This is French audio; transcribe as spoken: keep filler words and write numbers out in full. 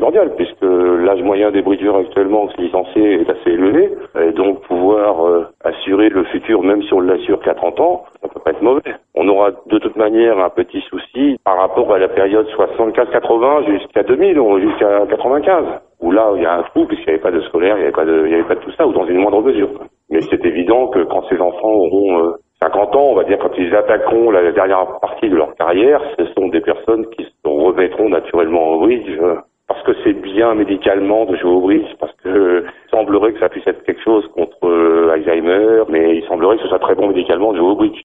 primordial, puisque l'âge moyen des bridgeurs actuellement licenciés est assez élevé, et donc pouvoir euh, assurer le futur, même si on l'assure qu'à trente ans, ça peut pas être mauvais. On aura de toute manière un petit souci par rapport à la période soixante-quinze quatre-vingts jusqu'à deux mille, ou jusqu'à quatre-vingt-quinze, où là il y a un trou, puisqu'il n'y avait pas de scolaire, il n'y avait pas de, il n'y avait pas de tout ça, ou dans une moindre mesure. Mais c'est évident que quand ces enfants auront euh, cinquante ans, on va dire, quand ils attaqueront la dernière partie de leur carrière, ce sont des personnes qui se remettront naturellement au bridge, euh, parce que c'est bien médicalement de jouer au bridge, parce que euh, il semblerait que ça puisse être quelque chose contre euh, Alzheimer, mais il semblerait que ce soit très bon médicalement de jouer au bridge.